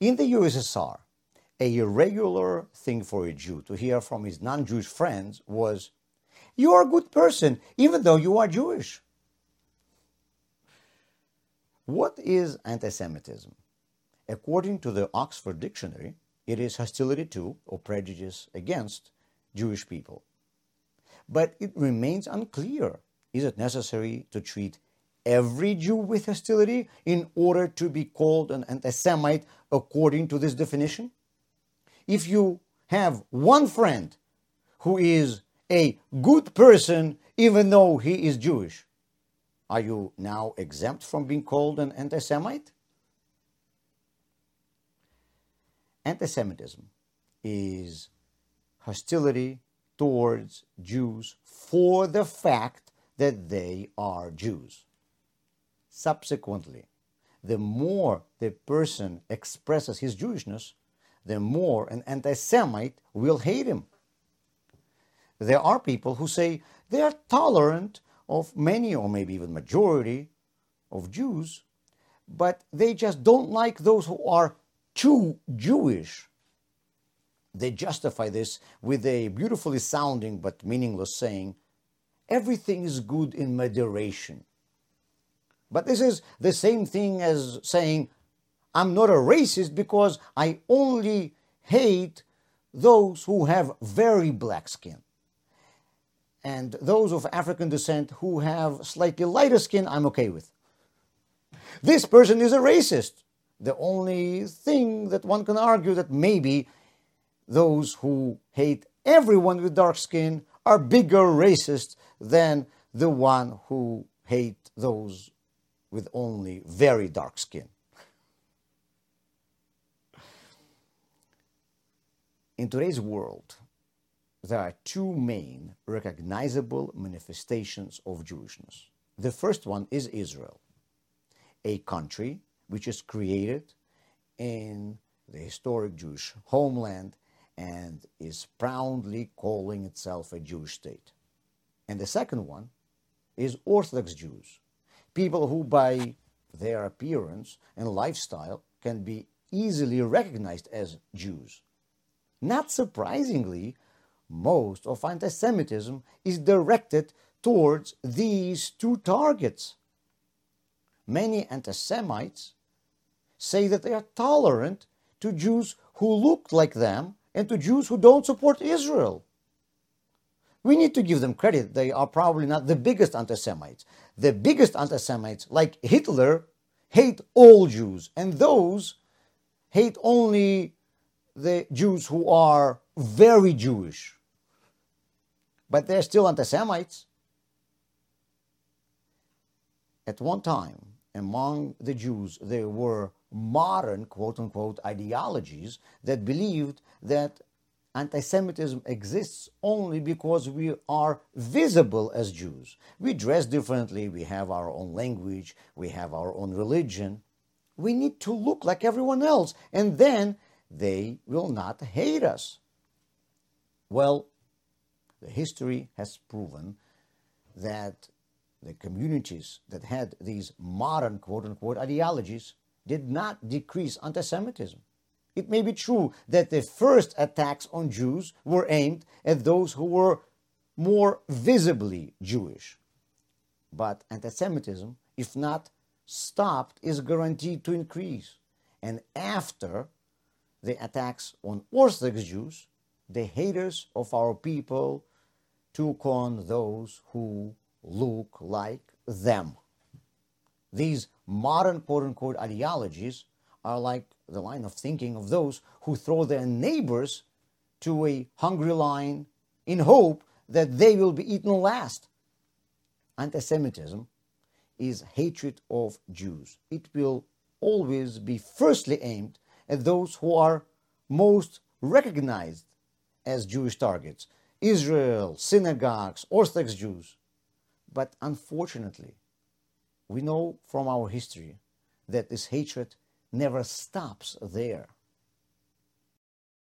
In the USSR, a regular thing for a Jew to hear from his non-Jewish friends was, "You are a good person, even though you are Jewish." What is anti-Semitism? According to the Oxford Dictionary, it is hostility to or prejudice against Jewish people. But it remains unclear. Is it necessary to treat every Jew with hostility in order to be called an anti-Semite according to this definition? If you have one friend who is a good person even though he is Jewish, are you now exempt from being called an anti-Semite? Anti-Semitism is hostility towards Jews for the fact that they are Jews. Subsequently, the more the person expresses his Jewishness, the more an anti-Semite will hate him. There are people who say they are tolerant of many or maybe even majority of Jews, but they just don't like those who are too Jewish. They justify this with a beautifully sounding but meaningless saying, "Everything is good in moderation." But this is the same thing as saying, "I'm not a racist because I only hate those who have very black skin. And those of African descent who have slightly lighter skin, I'm okay with." This person is a racist. The only thing that one can argue that maybe those who hate everyone with dark skin are bigger racists than the one who hate those with only very dark skin. In today's world, there are two main recognizable manifestations of Jewishness. The first one is Israel, a country which is created in the historic Jewish homeland and is proudly calling itself a Jewish state. And the second one is Orthodox Jews, people who by their appearance and lifestyle can be easily recognized as Jews. Not surprisingly, most of anti-Semitism is directed towards these two targets. Many anti-Semites say that they are tolerant to Jews who look like them and to Jews who don't support Israel. We need to give them credit. They are probably not the biggest anti-Semites. The biggest anti-Semites, like Hitler, hate all Jews, and those hate only the Jews who are very Jewish. But they're still anti-Semites. At one time, among the Jews, there were modern, quote-unquote, ideologies that believed that anti-Semitism exists only because we are visible as Jews. We dress differently, we have our own language, we have our own religion. We need to look like everyone else, and then they will not hate us. Well, the history has proven that the communities that had these modern, quote-unquote, ideologies did not decrease anti-Semitism. It may be true that the first attacks on Jews were aimed at those who were more visibly Jewish. But anti-Semitism, if not stopped, is guaranteed to increase. And after the attacks on Orthodox Jews, the haters of our people took on those who look like them. These modern, quote-unquote, ideologies are like the line of thinking of those who throw their neighbors to a hungry lion in hope that they will be eaten last. Anti-Semitism is hatred of Jews. It will always be firstly aimed at those who are most recognized as Jewish targets: Israel, synagogues, Orthodox Jews. But unfortunately, we know from our history that this hatred never stops there.